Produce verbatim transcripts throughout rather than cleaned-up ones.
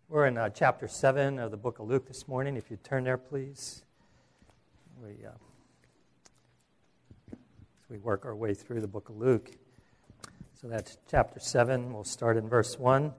We're in uh, chapter seven of the book of Luke this morning. If you'd turn there, please. We, uh, as we work our way through the book of Luke. So that's chapter seven. We'll start in verse one.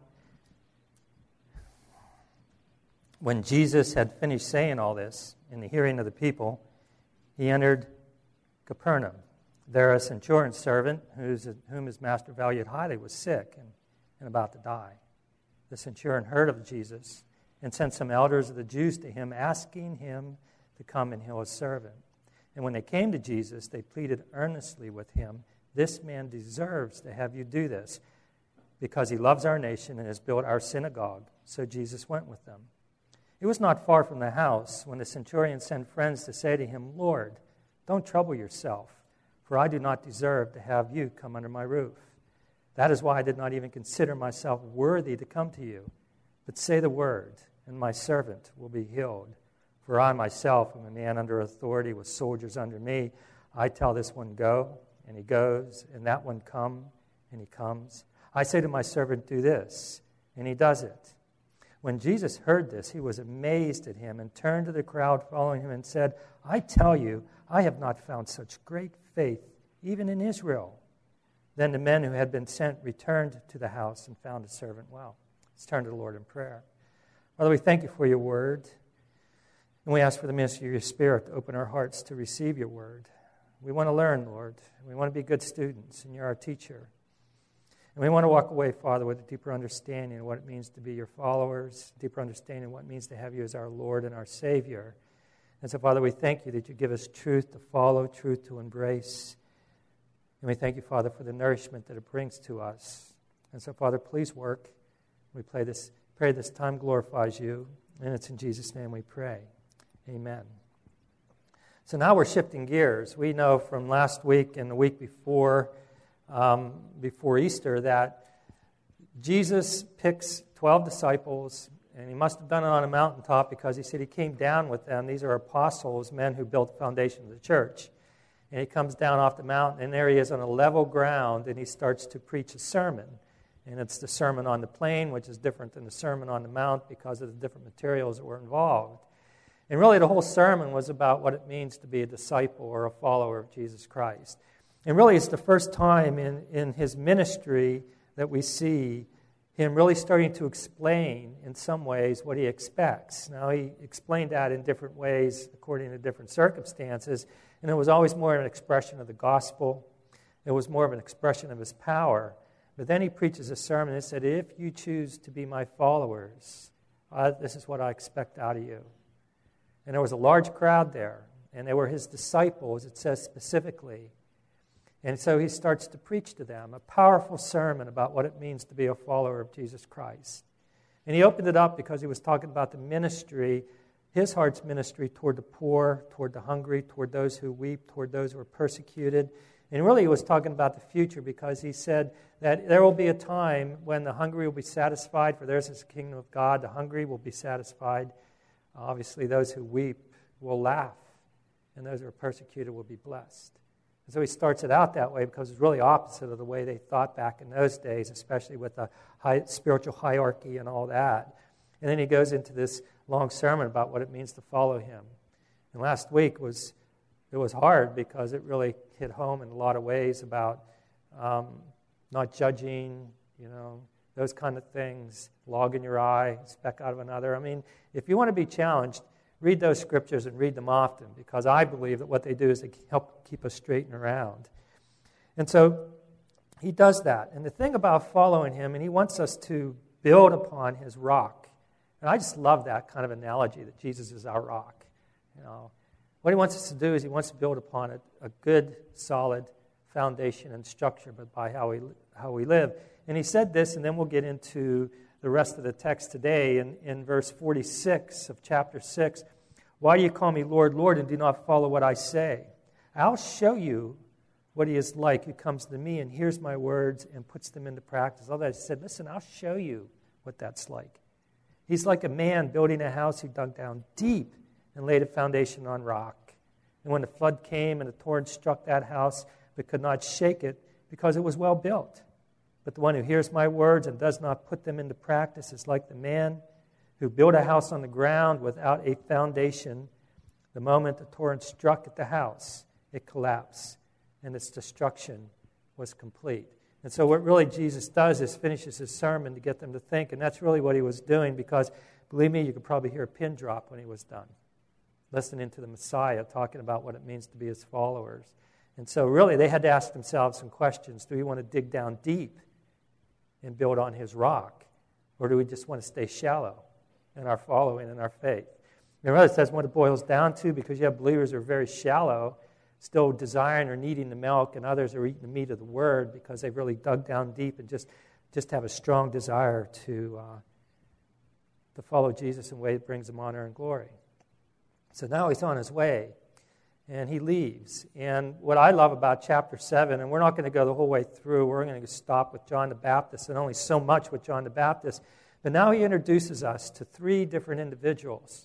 When Jesus had finished saying all this in the hearing of the people, he entered Capernaum. There a centurion servant, whose, whom his master valued highly, was sick and, and about to die. The centurion heard of Jesus and sent some elders of the Jews to him, asking him to come and heal his servant. And when they came to Jesus, they pleaded earnestly with him, "This man deserves to have you do this, because he loves our nation and has built our synagogue." So Jesus went with them. It was not far from the house when the centurion sent friends to say to him, "Lord, don't trouble yourself, for I do not deserve to have you come under my roof. That is why I did not even consider myself worthy to come to you. But say the word, and my servant will be healed. For I myself am a man under authority with soldiers under me. I tell this one, go, and he goes, and that one, come, and he comes. I say to my servant, do this, and he does it." When Jesus heard this, he was amazed at him and turned to the crowd following him and said, "I tell you, I have not found such great faith, even in Israel." Then the men who had been sent returned to the house and found the servant well. Let's turn to the Lord in prayer. Father, we thank you for your word. And we ask for the ministry of your Spirit to open our hearts to receive your word. We want to learn, Lord. We want to be good students, and you're our teacher. And we want to walk away, Father, with a deeper understanding of what it means to be your followers, deeper understanding of what it means to have you as our Lord and our Savior. And so, Father, we thank you that you give us truth to follow, truth to embrace. And we thank you, Father, for the nourishment that it brings to us. And so, Father, please work. We pray this, pray this time glorifies you. And it's in Jesus' name we pray. Amen. So now we're shifting gears. We know from last week and the week before, um, before Easter, that Jesus picks twelve disciples, and he must have done it on a mountaintop because he said he came down with them. These are apostles, men who built the foundation of the church. And he comes down off the mountain, and there he is on a level ground, and he starts to preach a sermon. And it's the Sermon on the Plain, which is different than the Sermon on the Mount because of the different materials that were involved. And really the whole sermon was about what it means to be a disciple or a follower of Jesus Christ. And really it's the first time in, in his ministry that we see him really starting to explain in some ways what he expects. Now he explained that in different ways according to different circumstances. And it was always more an expression of the gospel. It was more of an expression of his power. But then he preaches a sermon and said, "If you choose to be my followers, uh, this is what I expect out of you." And there was a large crowd there. And they were his disciples, it says specifically. And so he starts to preach to them a powerful sermon about what it means to be a follower of Jesus Christ. And he opened it up because he was talking about the ministry, his heart's ministry toward the poor, toward the hungry, toward those who weep, toward those who are persecuted. And really he was talking about the future because he said that there will be a time when the hungry will be satisfied, for theirs is the kingdom of God. The hungry will be satisfied. Obviously those who weep will laugh, and those who are persecuted will be blessed. And so he starts it out that way because it's really opposite of the way they thought back in those days, especially with the high, spiritual hierarchy and all that. And then he goes into this long sermon about what it means to follow him. And last week was it was hard because it really hit home in a lot of ways about um, not judging, you know, those kind of things, log in your eye, speck out of another. I mean, if you want to be challenged, read those scriptures and read them often, because I believe that what they do is they help keep us straight and around. And so he does that. And the thing about following him, and he wants us to build upon his rock. And I just love that kind of analogy, that Jesus is our rock. You know, what he wants us to do is he wants to build upon it a good, solid foundation and structure, but by how we how we live. And he said this, and then we'll get into the rest of the text today in, in verse forty-six of chapter six. "Why do you call me Lord, Lord, and do not follow what I say? I'll show you what he is like who comes to me and hears my words and puts them into practice." All that he said, listen, I'll show you what that's like. He's like a man building a house who dug down deep and laid a foundation on rock. And when the flood came and the torrent struck that house, but could not shake it because it was well built. But the one who hears my words and does not put them into practice is like the man who built a house on the ground without a foundation. The moment the torrent struck at the house, it collapsed, and its destruction was complete. And so what really Jesus does is finishes his sermon to get them to think, and that's really what he was doing, because, believe me, you could probably hear a pin drop when he was done, listening to the Messiah talking about what it means to be his followers. And so really they had to ask themselves some questions. Do we want to dig down deep and build on his rock, or do we just want to stay shallow in our following and our faith? And really, that's what it boils down to, because you have believers who are very shallow, still desiring or needing the milk, and others are eating the meat of the word because they've really dug down deep and just, just have a strong desire to, uh, to follow Jesus in a way that brings him honor and glory. So now he's on his way, and he leaves. And what I love about chapter seven, and we're not going to go the whole way through, we're going to stop with John the Baptist, and only so much with John the Baptist, but now he introduces us to three different individuals.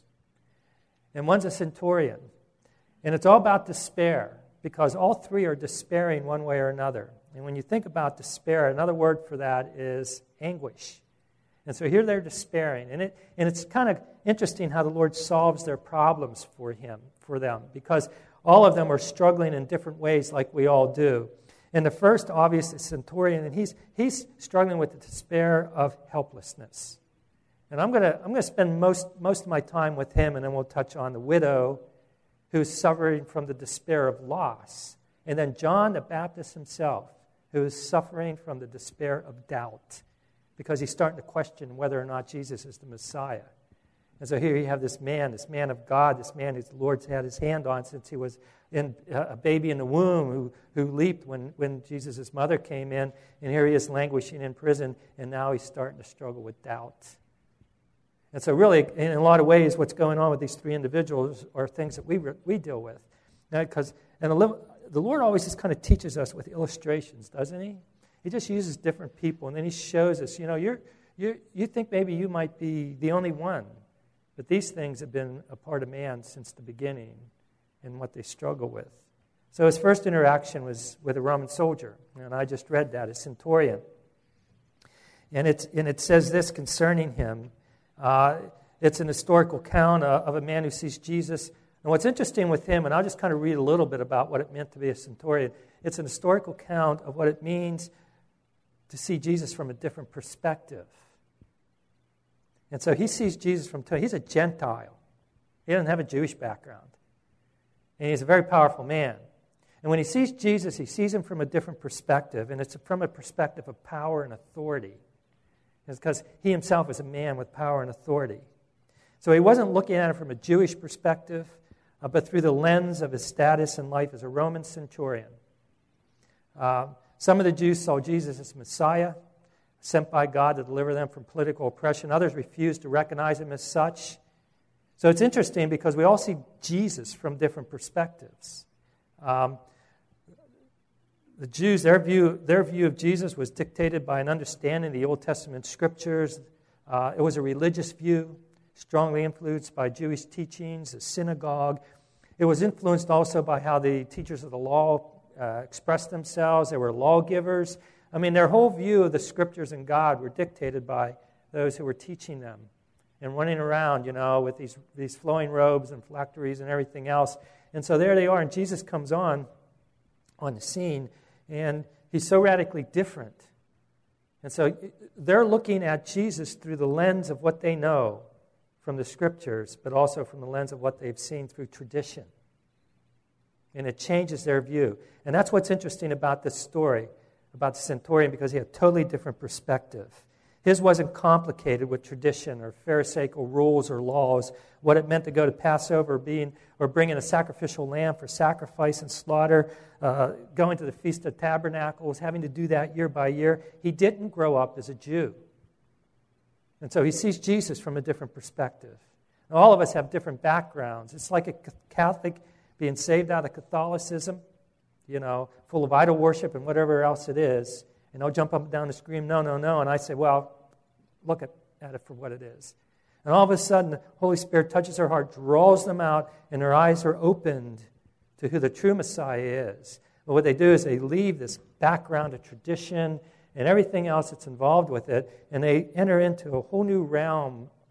And one's a centurion. And it's all about despair, because all three are despairing one way or another. And when you think about despair, another word for that is anguish. And so here they're despairing. And it and it's kind of interesting how the Lord solves their problems for him, for them, because all of them are struggling in different ways like we all do. And the first, obviously, is centurion, and he's he's struggling with the despair of helplessness. And I'm going to I'm going to spend most most of my time with him, and then we'll touch on the widow who's suffering from the despair of loss. And then John the Baptist himself, who is suffering from the despair of doubt, because he's starting to question whether or not Jesus is the Messiah. And so here you have this man, this man of God, this man who the Lord's had his hand on since he was in, uh, a baby in the womb, who, who leaped when, when Jesus' mother came in. And here he is languishing in prison, and now he's starting to struggle with doubt. And so really, in a lot of ways, what's going on with these three individuals are things that we we deal with. Because and the Lord always just kind of teaches us with illustrations, doesn't he? He just uses different people, and then he shows us, you know, you're, you you think maybe you might be the only one, but these things have been a part of man since the beginning and what they struggle with. So his first interaction was with a Roman soldier, and I just read that, a centurion. And, it's, and it says this concerning him. Uh, it's an historical account uh, of a man who sees Jesus. And what's interesting with him, and I'll just kind of read a little bit about what it meant to be a centurion. It's an historical account of what it means to see Jesus from a different perspective. And so he sees Jesus from, he's a Gentile. He doesn't have a Jewish background. And he's a very powerful man. And when he sees Jesus, he sees him from a different perspective, and it's from a perspective of power and authority. It's because he himself is a man with power and authority. So he wasn't looking at it from a Jewish perspective, uh, but through the lens of his status in life as a Roman centurion. Uh, some of the Jews saw Jesus as Messiah, sent by God to deliver them from political oppression. Others refused to recognize him as such. So it's interesting because we all see Jesus from different perspectives. Um, The Jews, their view, their view of Jesus was dictated by an understanding of the Old Testament scriptures. Uh, it was a religious view, strongly influenced by Jewish teachings, the synagogue. It was influenced also by how the teachers of the law uh, expressed themselves. They were lawgivers. I mean, their whole view of the scriptures and God were dictated by those who were teaching them and running around, you know, with these, these flowing robes and phylacteries and everything else. And so there they are, and Jesus comes on on the scene. And he's so radically different. And so they're looking at Jesus through the lens of what they know from the scriptures, but also from the lens of what they've seen through tradition. And it changes their view. And that's what's interesting about this story, about the centurion, because he had a totally different perspective. His wasn't complicated with tradition or Pharisaical rules or laws, what it meant to go to Passover being, or bringing a sacrificial lamb for sacrifice and slaughter, uh, going to the Feast of Tabernacles, having to do that year by year. He didn't grow up as a Jew. And so he sees Jesus from a different perspective. And all of us have different backgrounds. It's like a Catholic being saved out of Catholicism, you know, full of idol worship and whatever else it is. And they'll jump up and down and scream, no, no, no. And I say, well, look at, at it for what it is. And all of a sudden, the Holy Spirit touches their heart, draws them out, and their eyes are opened to who the true Messiah is. But what they do is they leave this background of tradition and everything else that's involved with it, and they enter into a whole new realm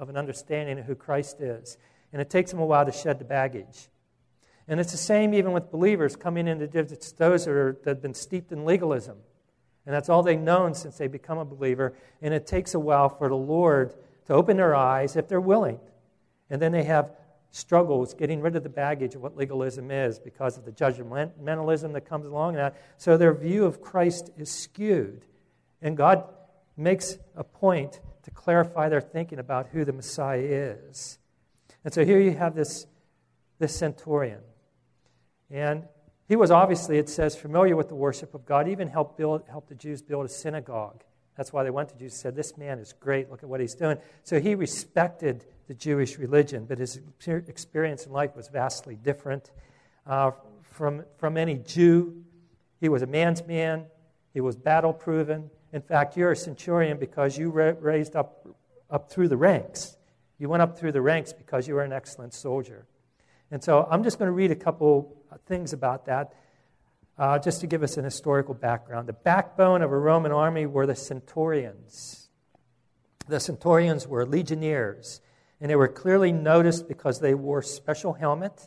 of an understanding of who Christ is. And it takes them a while to shed the baggage. And it's the same even with believers coming into it's those that, are, that have been steeped in legalism. And that's all they've known since they become a believer. And it takes a while for the Lord to open their eyes if they're willing. And then they have struggles getting rid of the baggage of what legalism is because of the judgmentalism that comes along. That. So their view of Christ is skewed. And God makes a point to clarify their thinking about who the Messiah is. And so here you have this, this centurion. And he was obviously, it says, familiar with the worship of God, even helped build, helped the Jews build a synagogue. That's why they went to Jews and said, this man is great, look at what he's doing. So he respected the Jewish religion, but his experience in life was vastly different. Uh, from, from any Jew, he was a man's man, he was battle-proven. In fact, you're a centurion because you ra- raised up, up through the ranks. You went up through the ranks because you were an excellent soldier. And so I'm just going to read a couple things about that, uh, just to give us an historical background. The backbone of a Roman army were the centurions. The centurions were legionnaires, and they were clearly noticed because they wore special helmet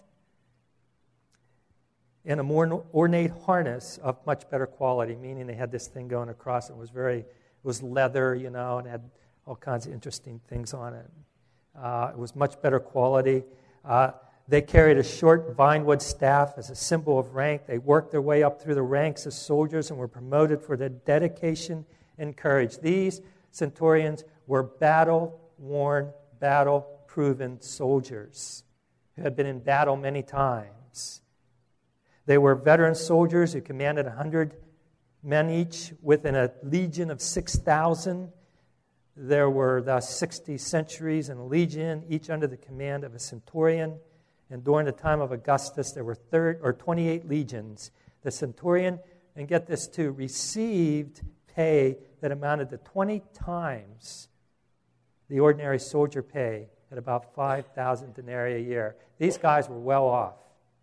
and a more ornate harness of much better quality, meaning they had this thing going across. It was very, it was leather, you know, and had all kinds of interesting things on it. Uh, it was much better quality. Uh, They carried a short vinewood staff as a symbol of rank. They worked their way up through the ranks as soldiers and were promoted for their dedication and courage. These centurions were battle-worn, battle-proven soldiers who had been in battle many times. They were veteran soldiers who commanded one hundred men each within a legion of six thousand. There were thus sixty centuries in a legion, each under the command of a centurion. And during the time of Augustus, there were thirty, or twenty-eight legions. The centurion, and get this too, received pay that amounted to twenty times the ordinary soldier pay at about five thousand denarii a year. These guys were well off.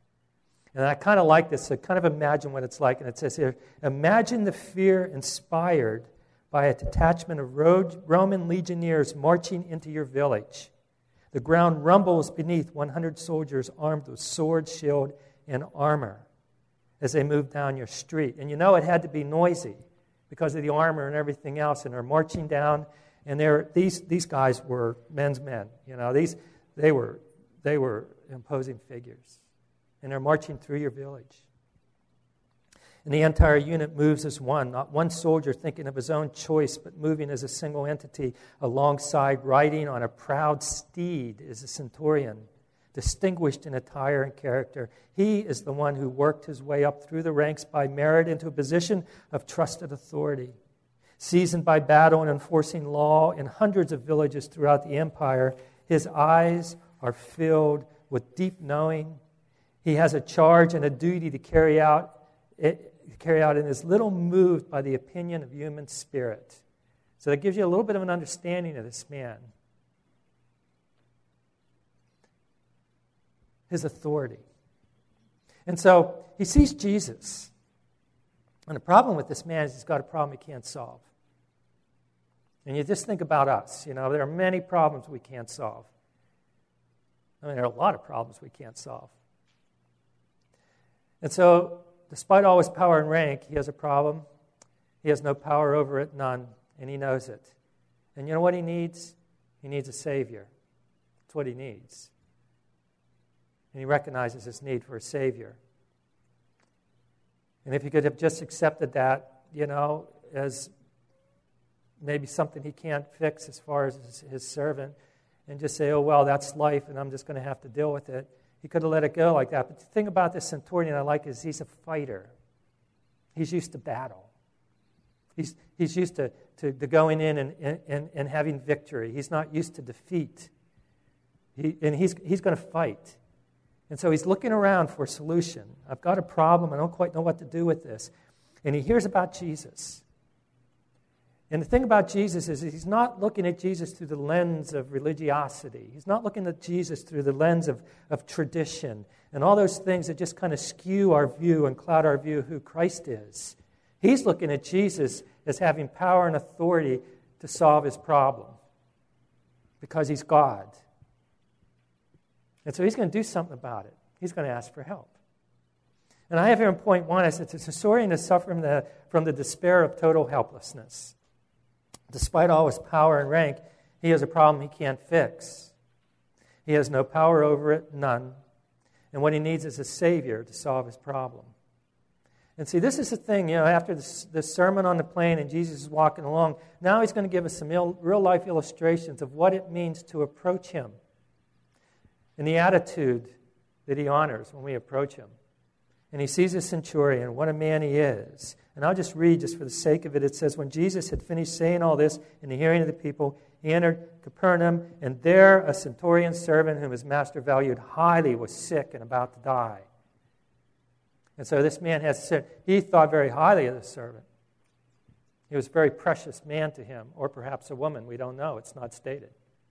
And I kind of like this, so kind of imagine what it's like. And it says here, imagine the fear inspired by a detachment of Roman legionnaires marching into your village. The ground rumbles beneath one hundred soldiers armed with sword, shield, and armor as they move down your street. And you know it had to be noisy because of the armor and everything else. And they're marching down, and they're, these these guys were men's men. You know, these they were they were imposing figures, and they're marching through your village. And the entire unit moves as one, not one soldier thinking of his own choice, but moving as a single entity alongside, riding on a proud steed is a centurion, distinguished in attire and character. He is the one who worked his way up through the ranks by merit into a position of trusted authority. Seasoned by battle and enforcing law in hundreds of villages throughout the empire, his eyes are filled with deep knowing. He has a charge and a duty to carry out it, carry out and is little moved by the opinion of human spirit. So that gives you a little bit of an understanding of this man. His authority. And so he sees Jesus. And the problem with this man is he's got a problem he can't solve. And you just think about us. You know, there are many problems we can't solve. I mean, there are a lot of problems we can't solve. And so, despite all his power and rank, he has a problem. He has no power over it, none, and he knows it. And you know what he needs? He needs a Savior. That's what he needs. And he recognizes his need for a Savior. And if he could have just accepted that, you know, as maybe something he can't fix as far as his, his servant, and just say, oh, well, that's life, and I'm just going to have to deal with it, he could have let it go like that. But the thing about this centurion I like is he's a fighter. He's used to battle. He's, he's used to, to, to going in and, and, and having victory. He's not used to defeat. He, and he's, he's going to fight. And so he's looking around for a solution. I've got a problem. I don't quite know what to do with this. And he hears about Jesus. And the thing about Jesus is he's not looking at Jesus through the lens of religiosity. He's not looking at Jesus through the lens of, of tradition and all those things that just kind of skew our view and cloud our view of who Christ is. He's looking at Jesus as having power and authority to solve his problem. because he's God. And so he's going to do something about it. He's going to ask for help. And I have here in point one, I said, the centurion is suffering the, from the despair of total helplessness. Despite all his power and rank, he has a problem he can't fix. He has no power over it, none. And what he needs is a Savior to solve his problem. And see, this is the thing, you know, after this, this sermon on the plain and Jesus is walking along, now he's going to give us some il- real-life illustrations of what it means to approach him and the attitude that he honors when we approach him. And he sees a centurion, what a man he is. And I'll just read, just for the sake of it, it says, when Jesus had finished saying all this in the hearing of the people, he entered Capernaum, and there a centurion servant whom his master valued highly was sick and about to die. And so this man has said, he thought very highly of the servant. He was a very precious man to him, or perhaps a woman, we don't know, it's not stated.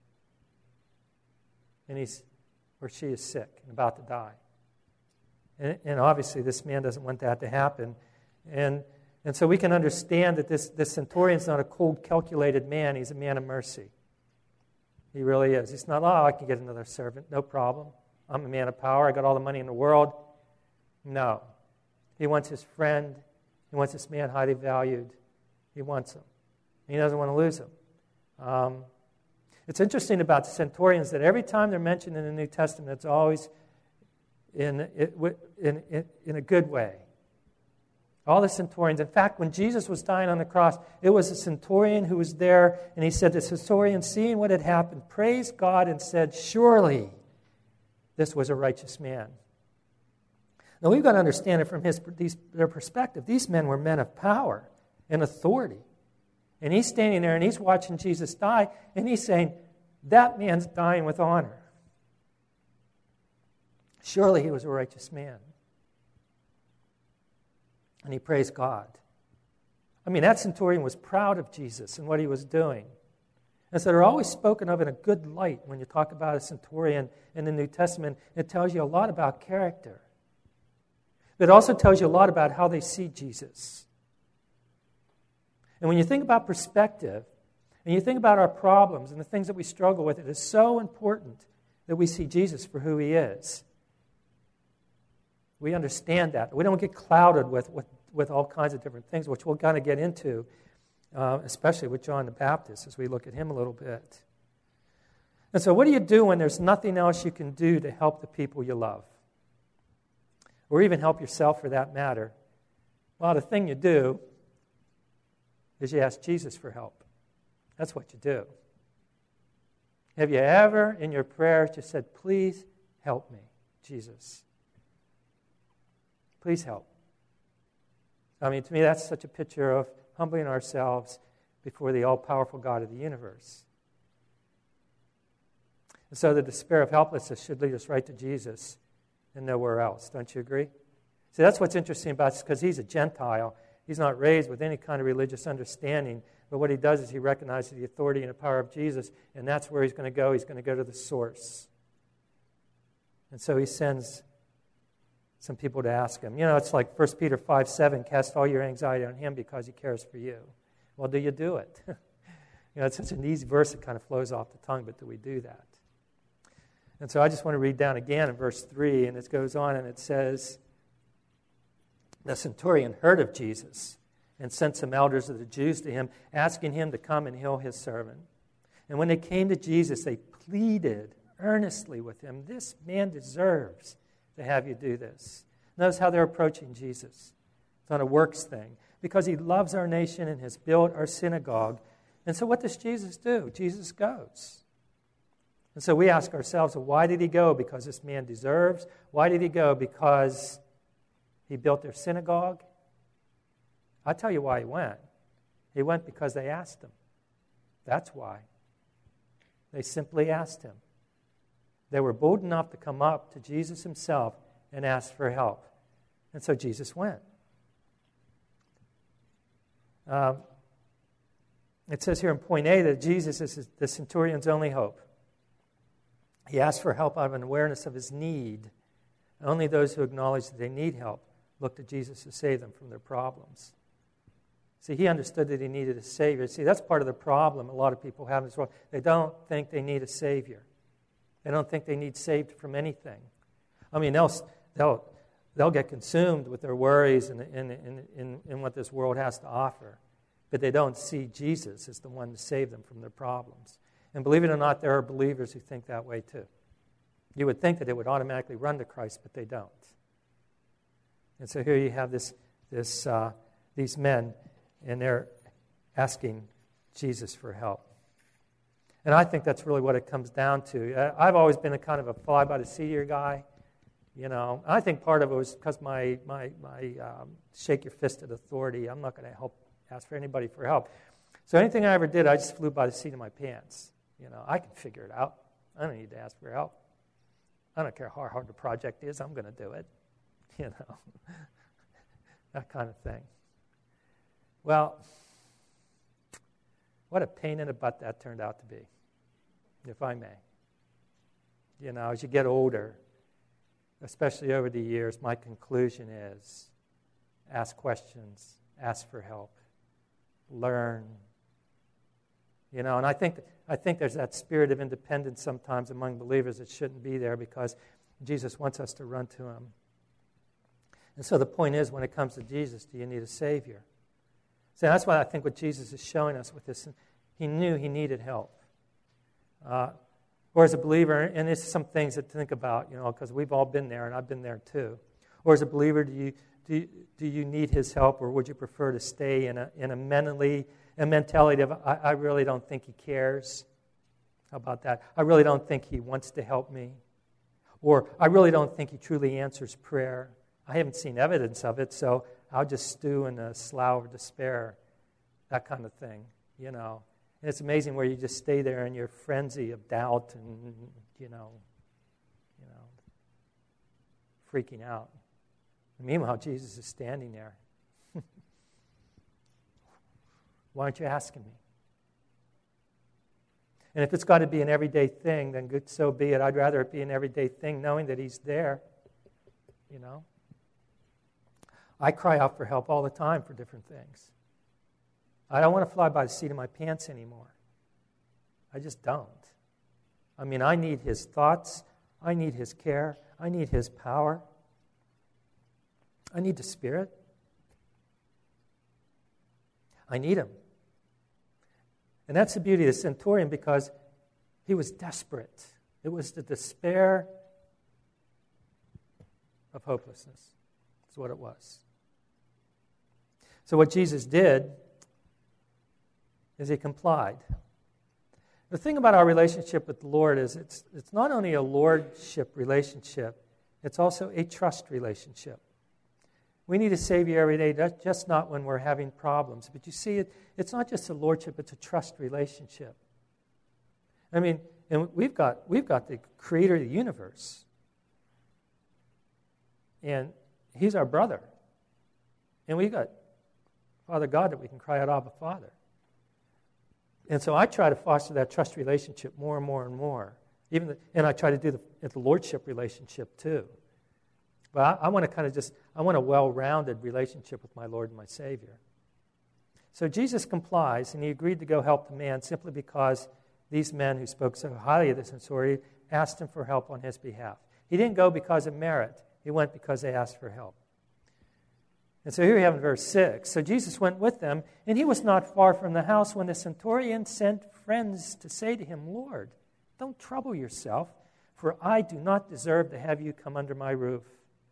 And he's, or she is sick and about to die. And, and obviously this man doesn't want that to happen. And, and so we can understand that this, this centurion's not a cold, calculated man, he's a man of mercy. He really is. He's not, oh, I can get another servant, no problem. I'm a man of power, I got all the money in the world. No. He wants his friend. He wants this man highly valued. He wants him. He doesn't want to lose him. Um, it's interesting about centurions that every time they're mentioned in the New Testament, it's always in, in, in, in a good way. All the centurions. In fact, when Jesus was dying on the cross, it was a centurion who was there, and he said, the centurion, seeing what had happened, praised God and said, surely this was a righteous man. Now, we've got to understand it from his, these, their perspective. These men were men of power and authority. And he's standing there and he's watching Jesus die, and he's saying, that man's dying with honor. Surely he was a righteous man. And he praised God. I mean, that centurion was proud of Jesus and what he was doing. And so they're always spoken of in a good light when you talk about a centurion in the New Testament. It tells you a lot about character. It also tells you a lot about how they see Jesus. And when you think about perspective, and you think about our problems and the things that we struggle with, it is so important that we see Jesus for who he is. We understand that. We don't get clouded with, with, with all kinds of different things, which we'll kind of get into, uh, especially with John the Baptist as we look at him a little bit. And so what do you do when there's nothing else you can do to help the people you love? Or even help yourself for that matter? Well, the thing you do is you ask Jesus for help. That's what you do. Have you ever in your prayers just said, please help me, Jesus? Please help. I mean, to me, that's such a picture of humbling ourselves before the all-powerful God of the universe. And so the despair of helplessness should lead us right to Jesus and nowhere else. Don't you agree? See, that's what's interesting about this, because he's a Gentile. He's not raised with any kind of religious understanding, but what he does is he recognizes the authority and the power of Jesus, and that's where he's going to go. He's going to go to the source. And so he sends some people to ask him. You know, it's like First Peter five seven, cast all your anxiety on him because he cares for you. Well, do you do it? You know, it's such an easy verse that kind of flows off the tongue, but do we do that? And so I just want to read down again in verse three, and it goes on, and it says, the centurion heard of Jesus and sent some elders of the Jews to him, asking him to come and heal his servant. And when they came to Jesus, they pleaded earnestly with him, this man deserves to have you do this. Notice how they're approaching Jesus. It's not a works thing, because he loves our nation and has built our synagogue. And so what does Jesus do? Jesus goes. And so we ask ourselves, well, why did he go? Because this man deserves? Why did he go? Because he built their synagogue? I'll tell you why he went. He went because they asked him. That's why. They simply asked him. They were bold enough to come up to Jesus himself and ask for help. And so Jesus went. Um, it says here in point A that Jesus is the centurion's only hope. He asked for help out of an awareness of his need. Only those who acknowledge that they need help look to Jesus to save them from their problems. See, he understood that he needed a Savior. See, that's part of the problem a lot of people have in this world. They don't think they need a Savior. They don't think they need saved from anything. I mean, they'll they'll they'll get consumed with their worries and in, in, in, in what this world has to offer. But they don't see Jesus as the one to save them from their problems. And believe it or not, there are believers who think that way too. You would think that they would automatically run to Christ, but they don't. And so here you have this, this, uh, these men, and they're asking Jesus for help. And I think that's really what it comes down to. I've always been a kind of a fly-by-the-seat guy. You know, I think part of it was because my, my, my um, shake-your-fisted authority. I'm not going to help ask for anybody for help. So anything I ever did, I just flew by the seat of my pants. You know, I can figure it out. I don't need to ask for help. I don't care how hard the project is. I'm going to do it. You know, that kind of thing. Well, what a pain in the butt that turned out to be, if I may. You know, as you get older, especially over the years, my conclusion is ask questions, ask for help, learn. You know, and I think I think there's that spirit of independence sometimes among believers that shouldn't be there because Jesus wants us to run to him. And so the point is, when it comes to Jesus, do you need a Savior? So that's why I think what Jesus is showing us with this, he knew he needed help. Uh, or as a believer, and there's some things to think about, you know, because we've all been there, and I've been there too. Or as a believer, do you do you, do you need his help, or would you prefer to stay in a in a mentally a mentality of I, I really don't think he cares? How about that? I really don't think he wants to help me, or I really don't think he truly answers prayer. I haven't seen evidence of it, so I'll just stew in a slough of despair, that kind of thing, you know. And it's amazing where you just stay there in your frenzy of doubt and, you know, you know, freaking out. And meanwhile, Jesus is standing there. Why aren't you asking me? And if it's got to be an everyday thing, then good, so be it. I'd rather it be an everyday thing knowing that he's there, you know. I cry out for help all the time for different things. I don't want to fly by the seat of my pants anymore. I just don't. I mean, I need his thoughts. I need his care. I need his power. I need the Spirit. I need him. And that's the beauty of the centurion, because he was desperate. It was the despair of hopelessness. That's what it was. So what Jesus did is he complied. The thing about our relationship with the Lord is it's it's not only a lordship relationship, it's also a trust relationship. We need a Savior every day, just not when we're having problems. But you see, it, it's not just a lordship, it's a trust relationship. I mean, and we've got we've got the creator of the universe. And he's our brother. And we've got Father God that we can cry out, Abba, Father. And so I try to foster that trust relationship more and more and more. Even the, and I try to do the, the lordship relationship too. But I, I want to kind of just, I want a well-rounded relationship with my Lord and my Savior. So Jesus complies, and he agreed to go help the man simply because these men who spoke so highly of the centurion asked him for help on his behalf. He didn't go because of merit. He went because they asked for help. And so here we have in verse six. So Jesus went with them, and he was not far from the house when the centurion sent friends to say to him, Lord, don't trouble yourself, for I do not deserve to have you come under my roof.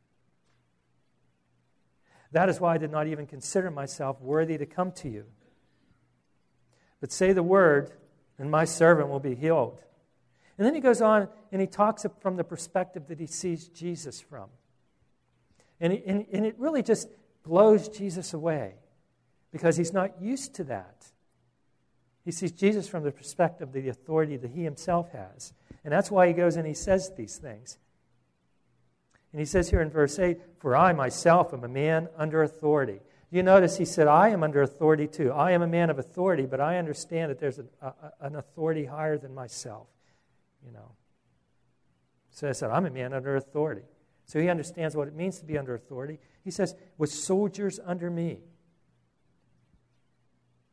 That is why I did not even consider myself worthy to come to you. But say the word, and my servant will be healed. And then he goes on, and he talks from the perspective that he sees Jesus from. And, he, and, and it really just blows Jesus away, because he's not used to that. He sees Jesus from the perspective of the authority that he himself has. And that's why he goes and he says these things. And he says here in verse eight, for I myself am a man under authority. You notice he said, I am under authority too. I am a man of authority, but I understand that there's a, a, an authority higher than myself. You know. So I said, I'm a man under authority. So he understands what it means to be under authority. He says, with soldiers under me.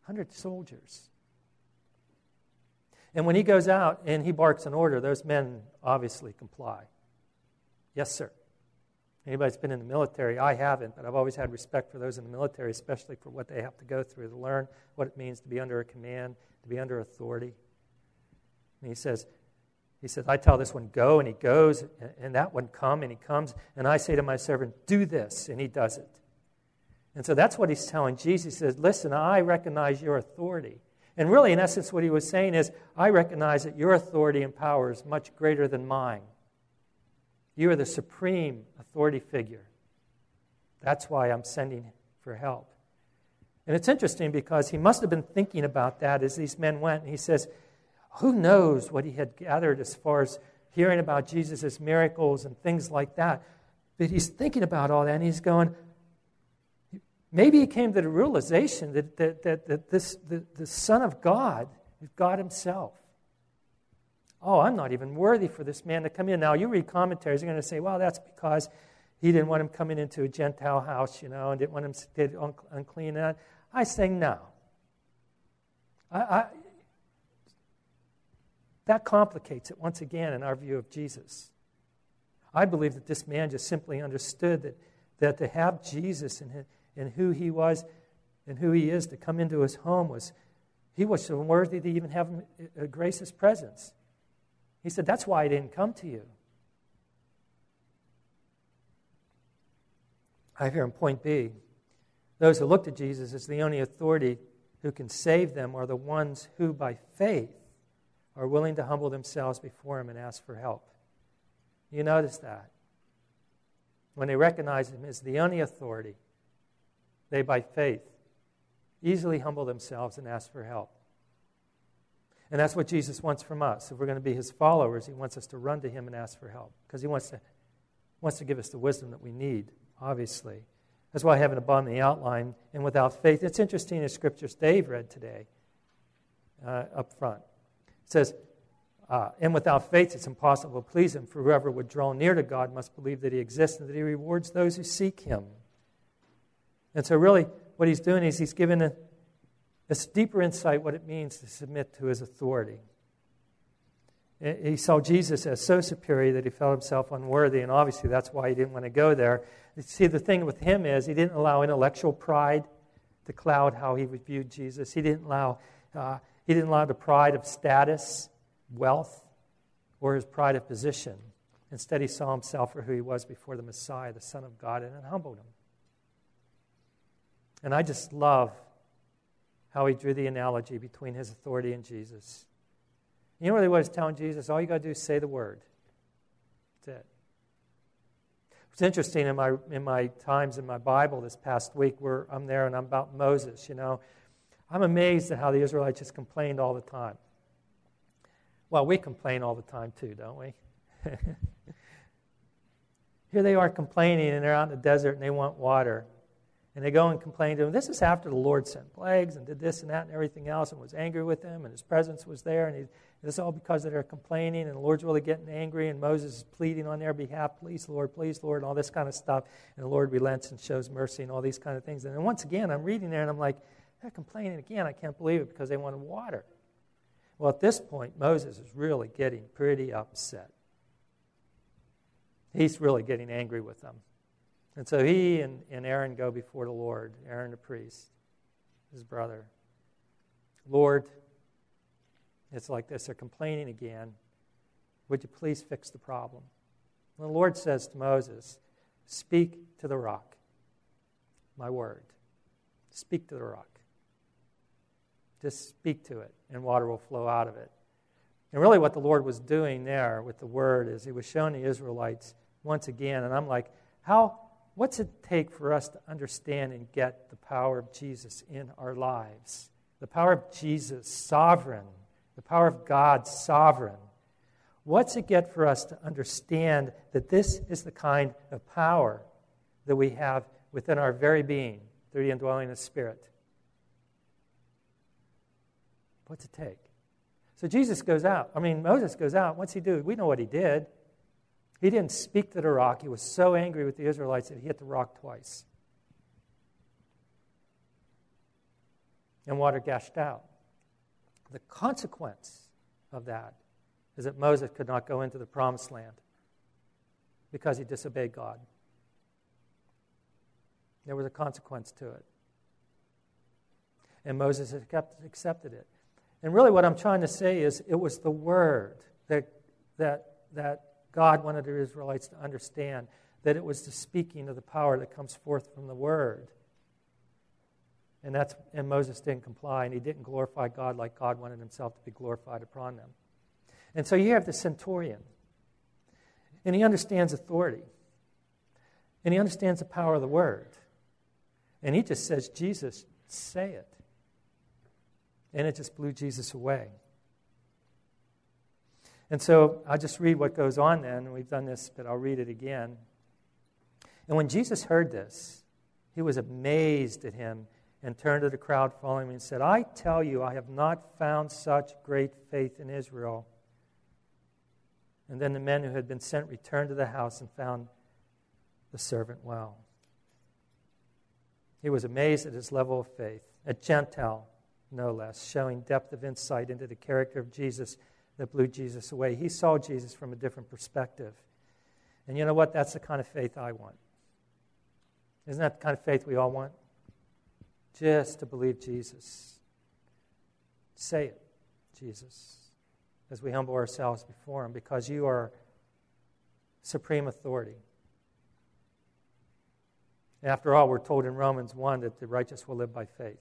hundred soldiers. And when he goes out and he barks an order, those men obviously comply. Yes, sir. Anybody's been in the military? I haven't, but I've always had respect for those in the military, especially for what they have to go through to learn what it means to be under a command, to be under authority. And he says, he says, I tell this one, go, and he goes, and that one, come, and he comes, and I say to my servant, do this, and he does it. And so that's what he's telling Jesus. He says, listen, I recognize your authority. And really, in essence, what he was saying is, I recognize that your authority and power is much greater than mine. You are the supreme authority figure. That's why I'm sending for help. And it's interesting because he must have been thinking about that as these men went. And he says, who knows what he had gathered as far as hearing about Jesus' miracles and things like that. But he's thinking about all that, and he's going, maybe he came to the realization that, that, that, that this the, the Son of God is God himself. Oh, I'm not even worthy for this man to come in. Now, you read commentaries, you're going to say, well, that's because he didn't want him coming into a Gentile house, you know, and didn't want him to get unclean. And I say no. I, I, that complicates it once again in our view of Jesus. I believe that this man just simply understood that, that to have Jesus and, and who he was and who he is to come into his home was, he was so worthy to even have him uh, grace his presence. He said, that's why I didn't come to you. I have here in point B, those who look to Jesus as the only authority who can save them are the ones who, by faith, are willing to humble themselves before him and ask for help. You notice that? When they recognize him as the only authority, they, by faith, easily humble themselves and ask for help. And that's what Jesus wants from us. If we're going to be his followers, he wants us to run to him and ask for help because he wants to, wants to give us the wisdom that we need, obviously. That's why I have it above in the outline. And without faith, it's interesting in scriptures Dave read today uh, up front. It says, uh, and without faith, it's impossible to please him, for whoever would draw near to God must believe that he exists and that he rewards those who seek him. And so really, what he's doing is he's giving a, a deeper insight what it means to submit to his authority. He saw Jesus as so superior that he felt himself unworthy, and obviously that's why he didn't want to go there. See, the thing with him is he didn't allow intellectual pride to cloud how he viewed Jesus. He didn't allow uh, he didn't allow the pride of status, wealth, or his pride of position. Instead, he saw himself for who he was before the Messiah, the Son of God, and it humbled him. And I just love how he drew the analogy between his authority and Jesus. You know really what he's telling Jesus? All you got to do is say the word. That's it. It's interesting in my in my times in my Bible this past week where I'm there and I'm about Moses, you know. I'm amazed at how the Israelites just complained all the time. Well, we complain all the time too, don't we? Here they are complaining and they're out in the desert and they want water. And they go and complain to him. This is after the Lord sent plagues and did this and that and everything else and was angry with them and his presence was there. And he, it's all because of their complaining and the Lord's really getting angry and Moses is pleading on their behalf, please, Lord, please, Lord, and all this kind of stuff. And the Lord relents and shows mercy and all these kind of things. And then once again, I'm reading there and I'm like, they're complaining again. I can't believe it because they wanted water. Well, at this point, Moses is really getting pretty upset. He's really getting angry with them. And so he and, and Aaron go before the Lord, Aaron the priest, his brother. Lord, it's like this. They're complaining again. Would you please fix the problem? And the Lord says to Moses, speak to the rock, my word. Speak to the rock. Just speak to it, and water will flow out of it. And really what the Lord was doing there with the word is he was showing the Israelites once again, and I'm like, how, what's it take for us to understand and get the power of Jesus in our lives? The power of Jesus, sovereign. The power of God, sovereign. What's it get for us to understand that this is the kind of power that we have within our very being through the indwelling of the Spirit? What's it take? So Jesus goes out. I mean, Moses goes out. What's he do? We know what he did. He didn't speak to the rock. He was so angry with the Israelites that he hit the rock twice. and water gushed out. The consequence of that is that Moses could not go into the promised land because he disobeyed God. There was a consequence to it. And Moses accepted it. And really what I'm trying to say is it was the word that, that, that God wanted the Israelites to understand, that it was the speaking of the power that comes forth from the word. And that's and Moses didn't comply, and he didn't glorify God like God wanted himself to be glorified upon them. And so you have the centurion, and he understands authority, and he understands the power of the word. And he just says, Jesus, say it. And it just blew Jesus away. And so I'll just read what goes on then. We've done this, but I'll read it again. And when Jesus heard this, he was amazed at him and turned to the crowd following him and said, I tell you, I have not found such great faith in Israel. And then the men who had been sent returned to the house and found the servant well. He was amazed at his level of faith, a Gentile, no less, showing depth of insight into the character of Jesus that blew Jesus away. He saw Jesus from a different perspective. And you know what? That's the kind of faith I want. Isn't that the kind of faith we all want? Just to believe Jesus. Say it, Jesus, as we humble ourselves before him, because you are supreme authority. After all, we're told in Romans one that the righteous will live by faith.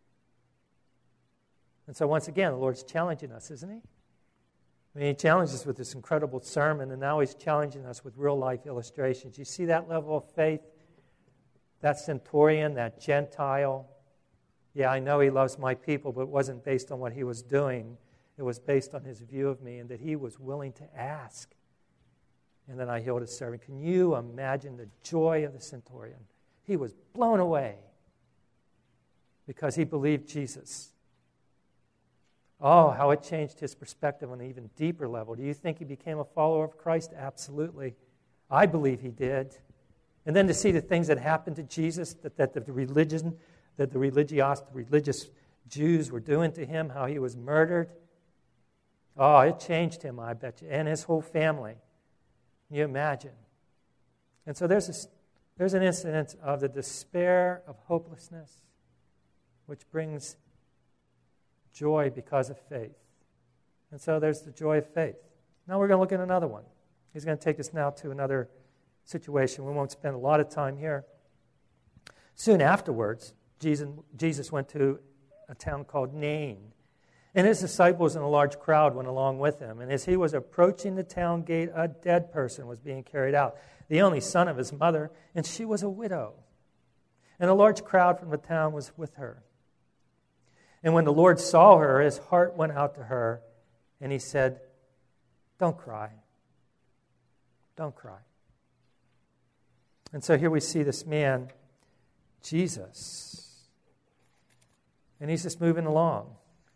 And so once again, the Lord's challenging us, isn't he? I mean, he challenges us with this incredible sermon, and now he's challenging us with real-life illustrations. You see that level of faith? That centurion, that Gentile. Yeah, I know he loves my people, but it wasn't based on what he was doing. It was based on his view of me and that he was willing to ask. And then I healed his servant. Can you imagine the joy of the centurion? He was blown away because he believed Jesus. Oh, how it changed his perspective on an even deeper level. Do you think he became a follower of Christ? Absolutely. I believe he did. And then to see the things that happened to Jesus, that, that the religion, that the religious, the religious Jews were doing to him, how he was murdered. Oh, it changed him, I bet you, and his whole family. Can you imagine? And so there's this, there's an incident of the despair of hopelessness, which brings joy because of faith. And so there's the joy of faith. Now we're going to look at another one. He's going to take us now to another situation. We won't spend a lot of time here. Soon afterwards, Jesus, Jesus went to a town called Nain. And his disciples and a large crowd went along with him. And as he was approaching the town gate, a dead person was being carried out, the only son of his mother, and she was a widow. And a large crowd from the town was with her. And when the Lord saw her, his heart went out to her, and he said, don't cry. Don't cry. And so here we see this man, Jesus. And he's just moving along.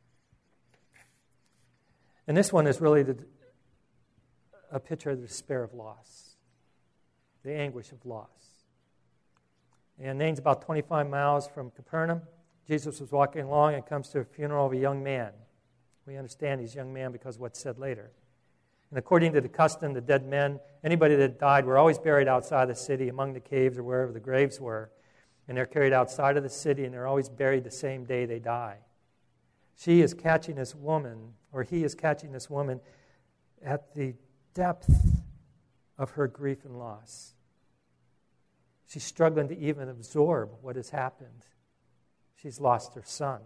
And this one is really the, a picture of the despair of loss, the anguish of loss. And Nain's about twenty-five miles from Capernaum. Jesus was walking along and comes to a funeral of a young man. We understand he's a young man because of what's said later. And according to the custom, the dead men, anybody that died, were always buried outside the city, among the caves or wherever the graves were. And they're carried outside of the city, and they're always buried the same day they die. She is catching this woman, or he is catching this woman at the depth of her grief and loss. She's struggling to even absorb what has happened. She's lost her son.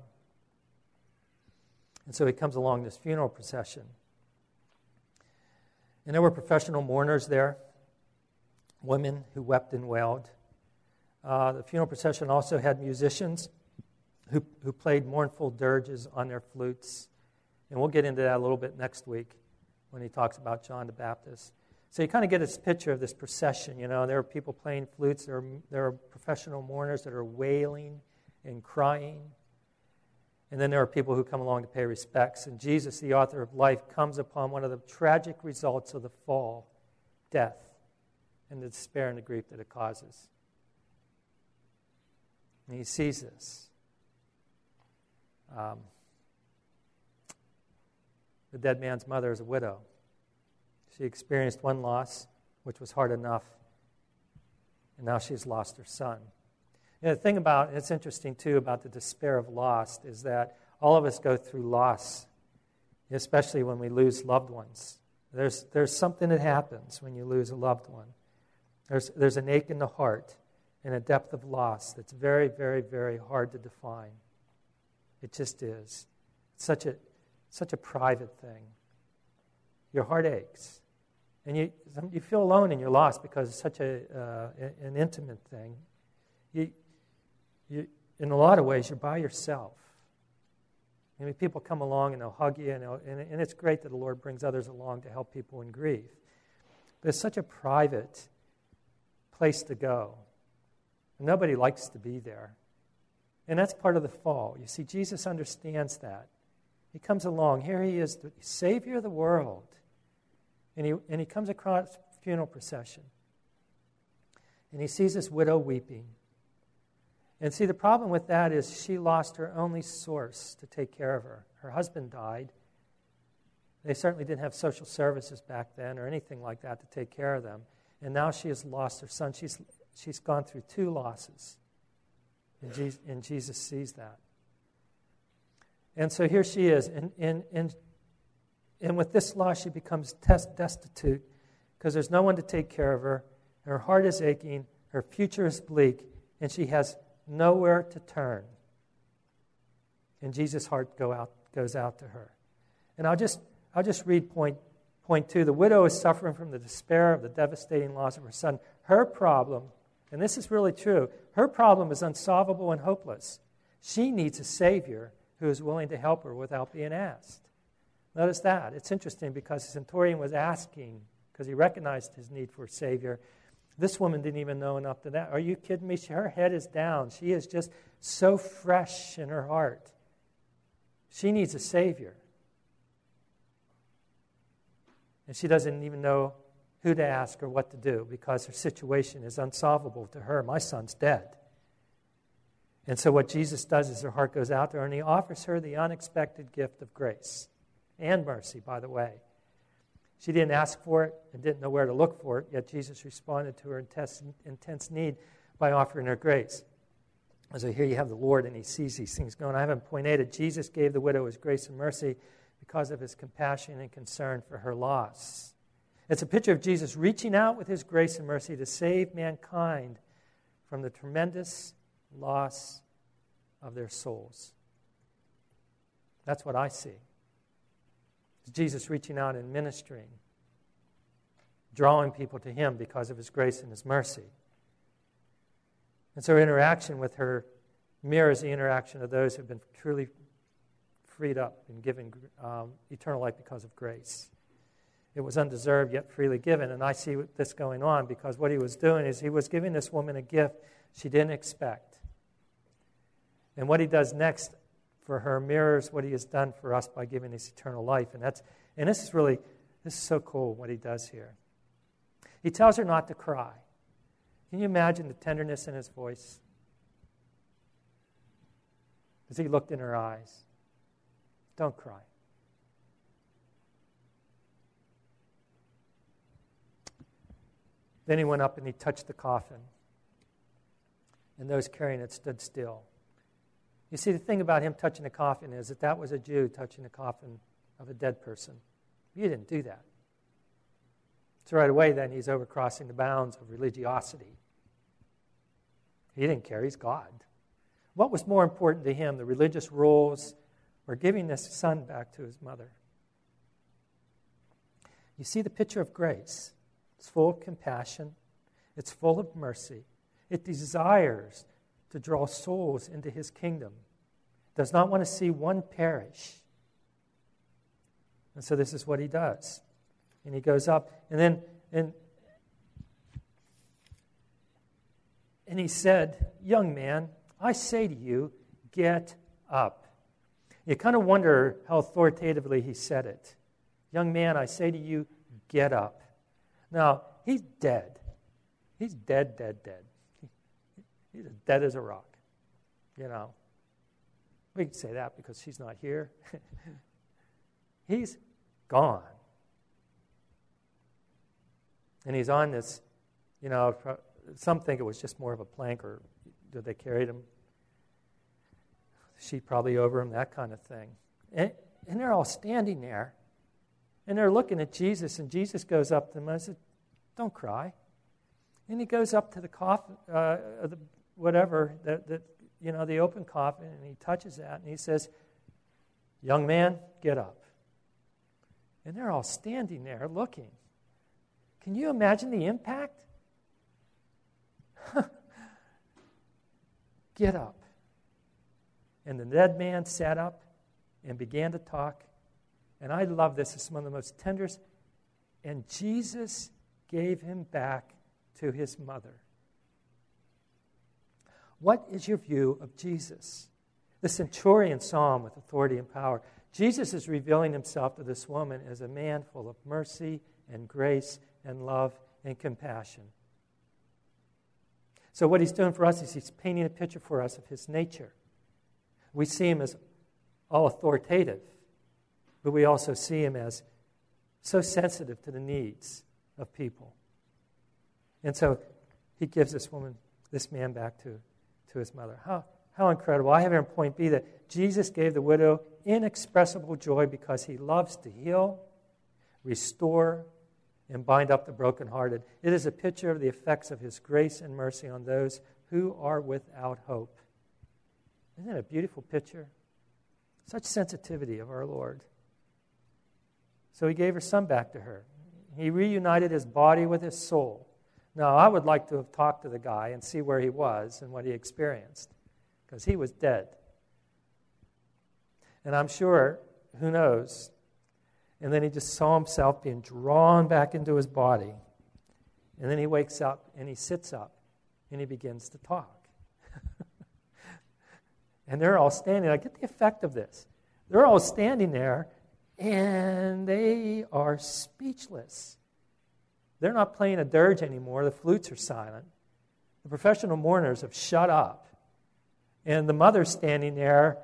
And so he comes along this funeral procession. And there were professional mourners there, women who wept and wailed. Uh, the funeral procession also had musicians who, who played mournful dirges on their flutes. And we'll get into that a little bit next week when he talks about John the Baptist. So you kind of get this picture of this procession. You know, there are people playing flutes. There are, there are professional mourners that are wailing and crying. And then there are people who come along to pay respects. And Jesus, the author of life, comes upon one of the tragic results of the fall, death, and the despair and the grief that it causes. And he sees this. um, the dead man's mother is a widow. She experienced one loss, which was hard enough, and now she's lost her son. And the thing about, it's interesting too, about the despair of loss is that all of us go through loss, especially when we lose loved ones. There's, there's something that happens when you lose a loved one. There's, there's an ache in the heart and a depth of loss that's very, very, very hard to define. It just is. It's such a, such a private thing. Your heart aches. And you, you feel alone in your loss because it's such a uh, an intimate thing. You, you, in a lot of ways, you're by yourself. I mean, people come along and they'll hug you, and, and, and it's great that the Lord brings others along to help people in grief. But it's such a private place to go. And nobody likes to be there. And that's part of the fall. You see, Jesus understands that. He comes along. Here he is, the Savior of the world. And he, and he comes across a funeral procession. And he sees this widow weeping. And see, the problem with that is she lost her only source to take care of her. Her husband died. They certainly didn't have social services back then or anything like that to take care of them. And now she has lost her son. She's, she's gone through two losses. And Jesus, and Jesus sees that. And so here she is. And, and, and And with this loss, she becomes test destitute because there's no one to take care of her. Her heart is aching. Her future is bleak. And she has nowhere to turn. And Jesus' heart go out, goes out to her. And I'll just, I'll just read point, point two. The widow is suffering from the despair of the devastating loss of her son. Her problem, and this is really true, her problem is unsolvable and hopeless. She needs a Savior who is willing to help her without being asked. Notice that. It's interesting because the centurion was asking, because he recognized his need for a Savior. This woman didn't even know enough to that. Are you kidding me? She, her head is down. She is just so fresh in her heart. She needs a Savior. And she doesn't even know who to ask or what to do because her situation is unsolvable to her. My son's dead. And so what Jesus does is her heart goes out to her, and he offers her the unexpected gift of grace. And mercy, by the way. She didn't ask for it and didn't know where to look for it, yet Jesus responded to her intense, intense need by offering her grace. So here you have the Lord, and he sees these things going. I have in point eight, Jesus gave the widow his grace and mercy because of his compassion and concern for her loss. It's a picture of Jesus reaching out with his grace and mercy to save mankind from the tremendous loss of their souls. That's what I see. Jesus reaching out and ministering, drawing people to him because of his grace and his mercy. And so her interaction with her mirrors the interaction of those who have been truly freed up and given um, eternal life because of grace. It was undeserved yet freely given. And I see this going on because what he was doing is he was giving this woman a gift she didn't expect. And what he does next for her mirrors what he has done for us by giving us eternal life. And that's and this is really, this is so cool what he does here. He tells her not to cry. Can you imagine the tenderness in his voice? As he looked in her eyes. Don't cry. Then he went up and he touched the coffin. And those carrying it stood still. You see, the thing about him touching the coffin is that that was a Jew touching the coffin of a dead person. You didn't do that. So right away then he's overcrossing the bounds of religiosity. He didn't care. He's God. What was more important to him, the religious rules or giving this son back to his mother? You see the picture of grace. It's full of compassion. It's full of mercy. It desires to draw souls into his kingdom. Does not want to see one perish. And so this is what he does. And he goes up, and then and, and he said, "Young man, I say to you, get up." You kind of wonder how authoritatively he said it. "Young man, I say to you, get up." Now, he's dead. He's dead, dead, dead. He's as dead as a rock, you know. We can say that because she's not here. He's gone. And he's on this, you know, some think it was just more of a plank, or did they carry him? Sheet probably over him, that kind of thing. And, and they're all standing there, and they're looking at Jesus, and Jesus goes up to them and I said, don't cry. And he goes up to the coffin, uh, the, whatever, that, that, you know, the open coffin, and he touches that, and he says, young man, get up. And they're all standing there looking. Can you imagine the impact? Get up. And the dead man sat up and began to talk. And I love this. It's one of the most tenderest. And Jesus gave him back to his mother. What is your view of Jesus? The centurion saw him with authority and power. Jesus is revealing himself to this woman as a man full of mercy and grace and love and compassion. So what he's doing for us is he's painting a picture for us of his nature. We see him as all authoritative, but we also see him as so sensitive to the needs of people. And so he gives this woman, this man back to, to his mother. How, how incredible. I have here in point B that Jesus gave the widow inexpressible joy because he loves to heal, restore, and bind up the brokenhearted. It is a picture of the effects of his grace and mercy on those who are without hope. Isn't that a beautiful picture? Such sensitivity of our Lord. So he gave her son back to her. He reunited his body with his soul. Now, I would like to have talked to the guy and see where he was and what he experienced, because he was dead. And I'm sure, who knows, and then he just saw himself being drawn back into his body. And then he wakes up and he sits up and he begins to talk. And they're all standing. I get the effect of this. They're all standing there and they are speechless. They're not playing a dirge anymore. The flutes are silent. The professional mourners have shut up. And the mother's standing there.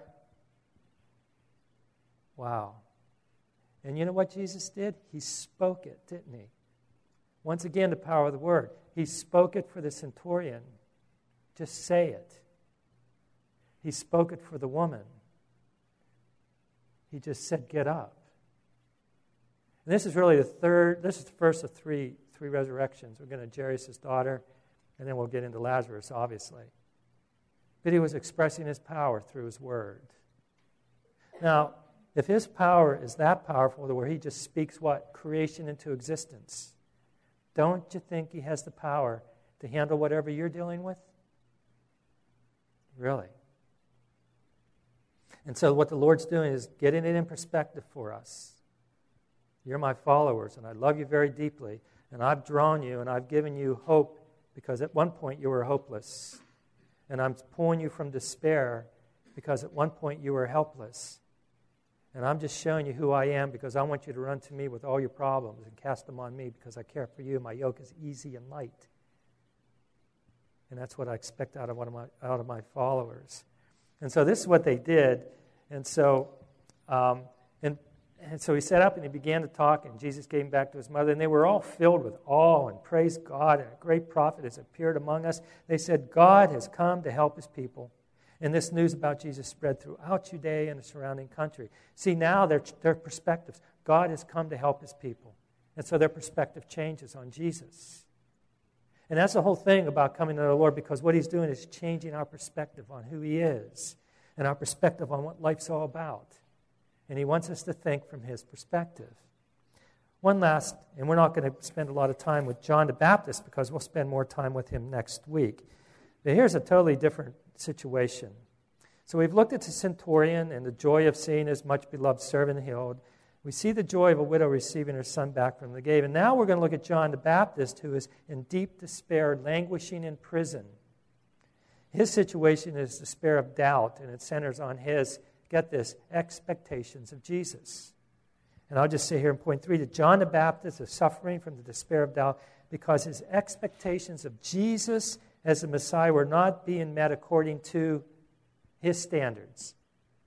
Wow. And you know what Jesus did? He spoke it, didn't he? Once again, the power of the word. He spoke it for the centurion. Just say it. He spoke it for the woman. He just said, get up. And this is really the third, this is the first of three, three resurrections. We're going to Jairus' daughter, and then we'll get into Lazarus, obviously. But he was expressing his power through his word. Now, if his power is that powerful where he just speaks what? Creation into existence. Don't you think he has the power to handle whatever you're dealing with? Really? And so what the Lord's doing is getting it in perspective for us. You're my followers, and I love you very deeply, and I've drawn you, and I've given you hope, because at one point you were hopeless. And I'm pulling you from despair, because at one point you were helpless. And I'm just showing you who I am, because I want you to run to me with all your problems and cast them on me, because I care for you. My yoke is easy and light. And that's what I expect out of one of my out of my followers. And so this is what they did. And so, um, and and so he sat up and he began to talk, and Jesus gave him back to his mother. And they were all filled with awe and praised God. And a great prophet has appeared among us. They said, God has come to help his people. And this news about Jesus spread throughout Judea and the surrounding country. See, now their, their perspectives. God has come to help his people. And so their perspective changes on Jesus. And that's the whole thing about coming to the Lord, because what he's doing is changing our perspective on who he is and our perspective on what life's all about. And he wants us to think from his perspective. One last, and we're not going to spend a lot of time with John the Baptist, because we'll spend more time with him next week. But here's a totally different situation. So we've looked at the centurion and the joy of seeing his much-beloved servant healed. We see the joy of a widow receiving her son back from the grave. And now we're going to look at John the Baptist, who is in deep despair, languishing in prison. His situation is despair of doubt, and it centers on his, get this, expectations of Jesus. And I'll just say here in point three that John the Baptist is suffering from the despair of doubt because his expectations of Jesus as the Messiah were not being met according to his standards.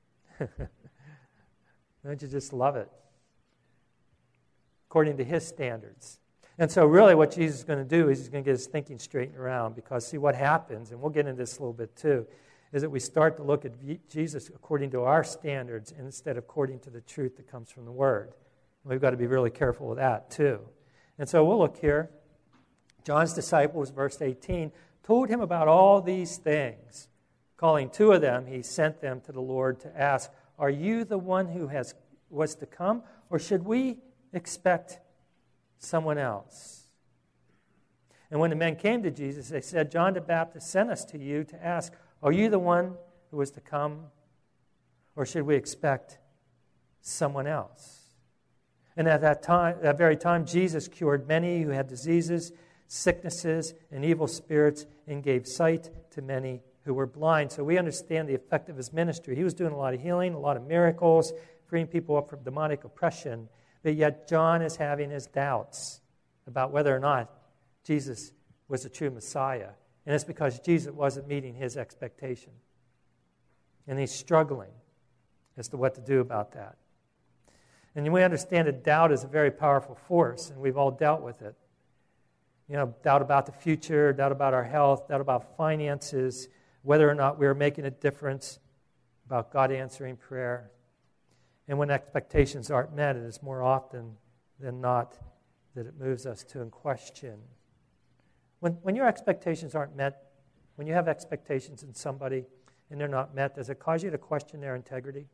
Don't you just love it? According to his standards. And so really what Jesus is going to do is he's going to get his thinking straightened around, because see what happens, and we'll get into this a little bit too, is that we start to look at Jesus according to our standards instead of according to the truth that comes from the Word. We've got to be really careful with that too. And so we'll look here. John's disciples, verse eighteen, told him about all these things. Calling two of them, he sent them to the Lord to ask, "Are you the one who has was to come, or should we expect someone else?" And when the men came to Jesus, they said, "John the Baptist sent us to you to ask, are you the one who was to come, or should we expect someone else?" And at that time, that very time, Jesus cured many who had diseases, sicknesses, and evil spirits, and gave sight to many who were blind. So we understand the effect of his ministry. He was doing a lot of healing, a lot of miracles, freeing people up from demonic oppression. But yet John is having his doubts about whether or not Jesus was the true Messiah. And it's because Jesus wasn't meeting his expectation. And he's struggling as to what to do about that. And we understand that doubt is a very powerful force, and we've all dealt with it. You know, doubt about the future, doubt about our health, doubt about finances, whether or not we're making a difference, about God answering prayer. And when expectations aren't met, it is more often than not that it moves us to in question. When, when your expectations aren't met, when you have expectations in somebody and they're not met, does it cause you to question their integrity?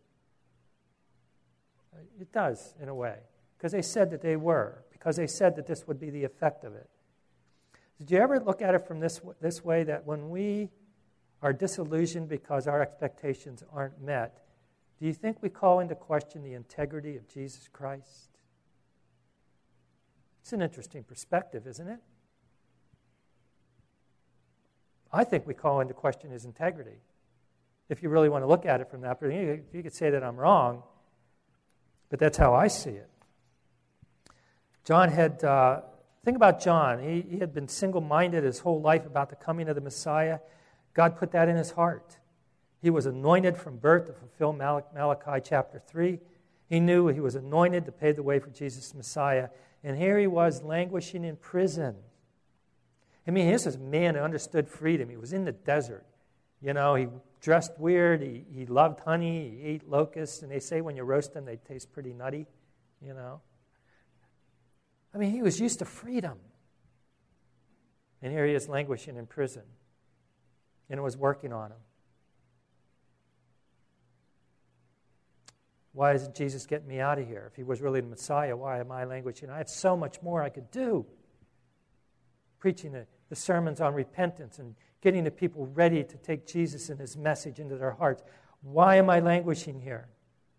It does, in a way, because they said that they were, because they said that this would be the effect of it. Did you ever look at it from this, this way, that when we are disillusioned because our expectations aren't met, do you think we call into question the integrity of Jesus Christ? It's an interesting perspective, isn't it? I think we call into question his integrity. If you really want to look at it from that perspective, you could say that I'm wrong, but that's how I see it. John had, uh, think about John. He, he had been single-minded his whole life about the coming of the Messiah. God put that in his heart. He was anointed from birth to fulfill Mal- Malachi chapter three. He knew he was anointed to pave the way for Jesus Messiah. And here he was languishing in prison. I mean, this is a man who understood freedom. He was in the desert. You know, he dressed weird. He, he loved honey. He ate locusts. And they say when you roast them, they taste pretty nutty, you know. I mean, he was used to freedom. And here he is languishing in prison. And it was working on him. Why isn't Jesus getting me out of here? If he was really the Messiah, why am I languishing? I have so much more I could do. Preaching the, the sermons on repentance and getting the people ready to take Jesus and his message into their hearts. Why am I languishing here?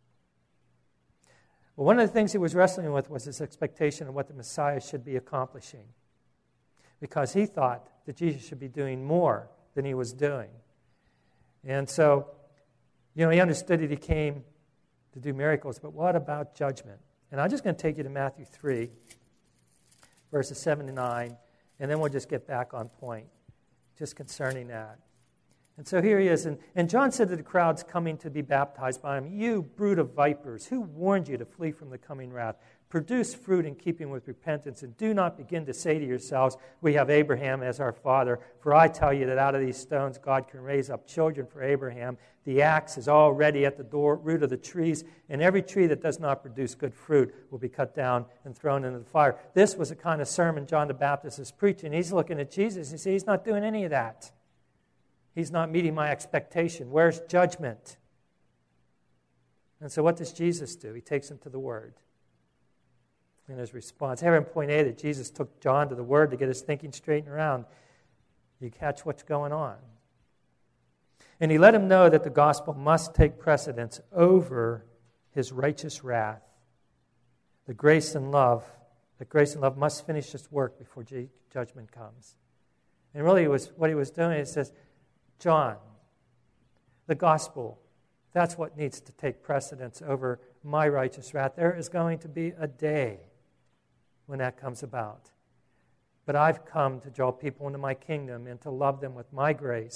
Well, one of the things he was wrestling with was his expectation of what the Messiah should be accomplishing, because he thought that Jesus should be doing more than he was doing. And so, you know, he understood that he came to do miracles, but what about judgment? And I'm just going to take you to Matthew three, verses seven to nine, and then we'll just get back on point, just concerning that. And so here he is, and, and John said to the crowds coming to be baptized by him, "You brood of vipers, who warned you to flee from the coming wrath? Produce fruit in keeping with repentance, and do not begin to say to yourselves, 'We have Abraham as our father.' For I tell you that out of these stones God can raise up children for Abraham. The axe is already at the door, root of the trees, and every tree that does not produce good fruit will be cut down and thrown into the fire." This was the kind of sermon John the Baptist is preaching. He's looking at Jesus and says, he's not doing any of that. He's not meeting my expectation. Where's judgment? And so what does Jesus do? He takes him to the Word. In his response, here in point A, that Jesus took John to the Word to get his thinking straightened around. You catch what's going on. And he let him know that the gospel must take precedence over his righteous wrath. The grace and love, that grace and love must finish its work before judgment comes. And really, it was what he was doing. He says, John, the gospel, that's what needs to take precedence over my righteous wrath. There is going to be a day when that comes about. But I've come to draw people into my kingdom and to love them with my grace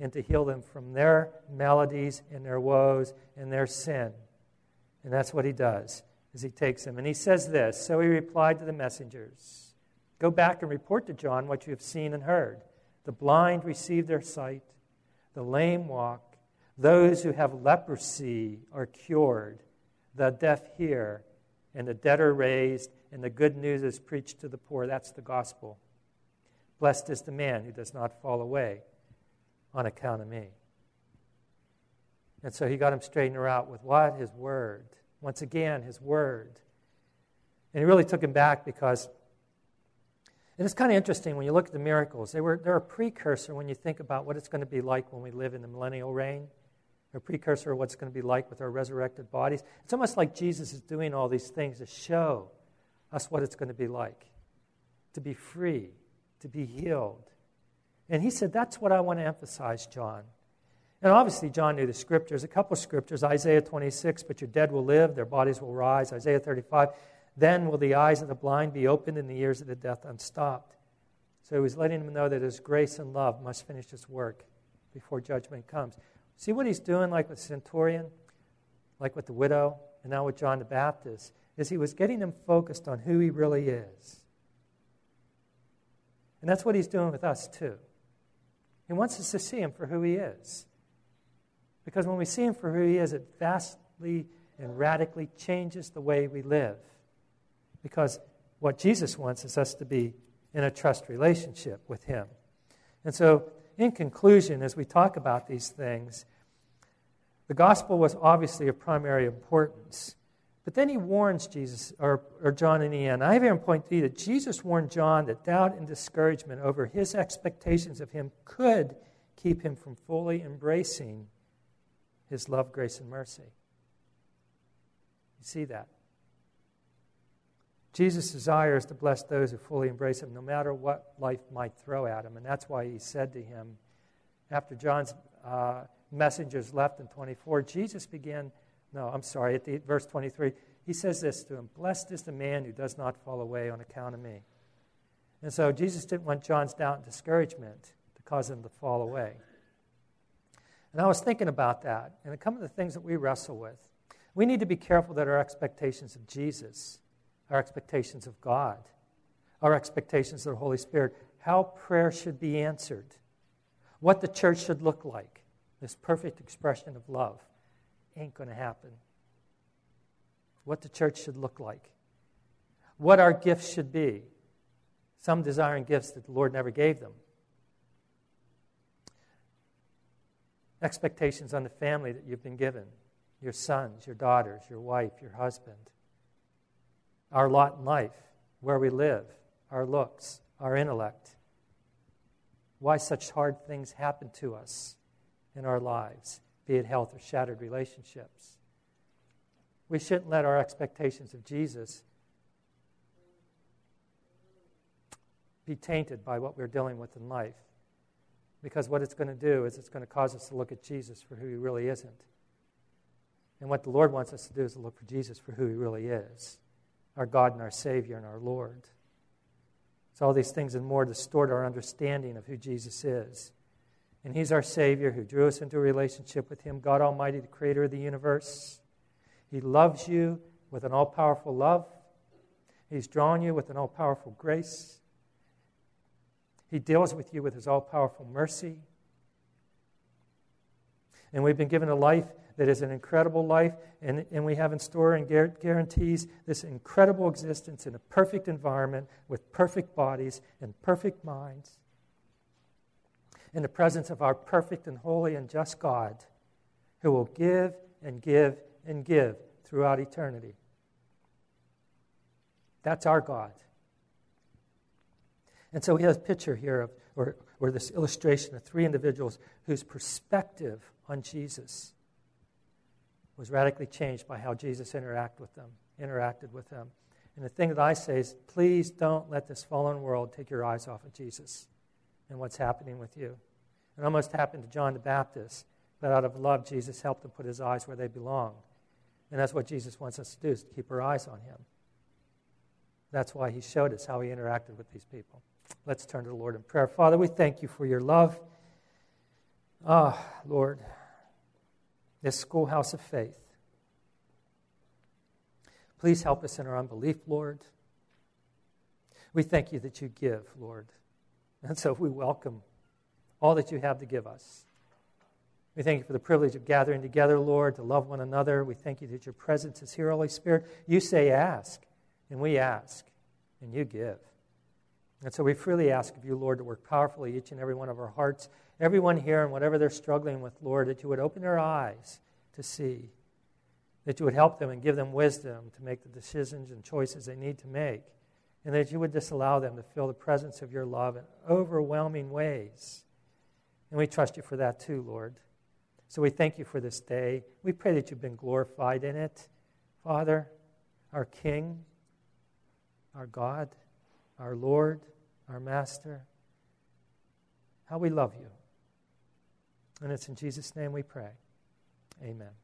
and to heal them from their maladies and their woes and their sin. And that's what he does, is he takes them. And he says this, so he replied to the messengers, go back and report to John what you have seen and heard. The blind receive their sight, the lame walk, those who have leprosy are cured, the deaf hear, and the dead are raised, and the good news is preached to the poor. That's the gospel. Blessed is the man who does not fall away on account of me. And so he got him straightened out with what? His word. Once again, his word. And he really took him back because, and it's kind of interesting when you look at the miracles. They were, they're a precursor when you think about what it's going to be like when we live in the millennial reign. They're a precursor of what's going to be like with our resurrected bodies. It's almost like Jesus is doing all these things to show us what it's going to be like. To be free, to be healed. And he said, that's what I want to emphasize, John. And obviously, John knew the scriptures, a couple of scriptures, Isaiah twenty-six, but your dead will live, their bodies will rise, Isaiah thirty-five, then will the eyes of the blind be opened and the ears of the deaf unstopped. So he was letting them know that his grace and love must finish its work before judgment comes. See what he's doing, like with the centurion, like with the widow, and now with John the Baptist, is he was getting them focused on who he really is. And that's what he's doing with us, too. He wants us to see him for who he is. Because when we see him for who he is, it vastly and radically changes the way we live. Because what Jesus wants is us to be in a trust relationship with him. And so, in conclusion, as we talk about these things, the gospel was obviously of primary importance. But then he warns Jesus, or, or John in the end. I have here in point three that Jesus warned John that doubt and discouragement over his expectations of him could keep him from fully embracing his love, grace, and mercy. You see that? Jesus' desire is to bless those who fully embrace him, no matter what life might throw at him. And that's why he said to him, after John's uh, messengers left in twenty-four, Jesus began, no, I'm sorry, at the, verse twenty-three, he says this to him, blessed is the man who does not fall away on account of me. And so Jesus didn't want John's doubt and discouragement to cause him to fall away. And I was thinking about that, and some of the things that we wrestle with. We need to be careful that our expectations of Jesus, our expectations of God, our expectations of the Holy Spirit, how prayer should be answered, what the church should look like, this perfect expression of love, ain't going to happen. What the church should look like, what our gifts should be, some desiring gifts that the Lord never gave them. Expectations on the family that you've been given, your sons, your daughters, your wife, your husband. Our lot in life, where we live, our looks, our intellect. Why such hard things happen to us in our lives, be it health or shattered relationships. We shouldn't let our expectations of Jesus be tainted by what we're dealing with in life. Because what it's going to do is it's going to cause us to look at Jesus for who he really isn't. And what the Lord wants us to do is to look for Jesus for who he really is. Our God and our Savior and our Lord. So all these things and more distort our understanding of who Jesus is. And he's our Savior who drew us into a relationship with him, God Almighty, the creator of the universe. He loves you with an all-powerful love. He's drawn you with an all-powerful grace. He deals with you with his all-powerful mercy. And we've been given a life that is an incredible life, and, and we have in store and guarantees this incredible existence in a perfect environment with perfect bodies and perfect minds in the presence of our perfect and holy and just God who will give and give and give throughout eternity. That's our God. And so we have a picture here of, or, or this illustration of three individuals whose perspective on Jesus was radically changed by how Jesus interact with them, interacted with them. And the thing that I say is, please don't let this fallen world take your eyes off of Jesus and what's happening with you. It almost happened to John the Baptist, but out of love, Jesus helped him put his eyes where they belong. And that's what Jesus wants us to do, is to keep our eyes on him. That's why he showed us how he interacted with these people. Let's turn to the Lord in prayer. Father, we thank you for your love. Ah, Lord, this schoolhouse of faith. Please help us in our unbelief, Lord. We thank you that you give, Lord. And so we welcome all that you have to give us. We thank you for the privilege of gathering together, Lord, to love one another. We thank you that your presence is here, Holy Spirit. You say ask, and we ask, and you give. And so we freely ask of you, Lord, to work powerfully each and every one of our hearts. Everyone here, and whatever they're struggling with, Lord, that you would open their eyes to see, that you would help them and give them wisdom to make the decisions and choices they need to make, and that you would just allow them to feel the presence of your love in overwhelming ways. And we trust you for that too, Lord. So we thank you for this day. We pray that you've been glorified in it. Father, our King, our God, our Lord, our Master, how we love you. And it's in Jesus' name we pray. Amen.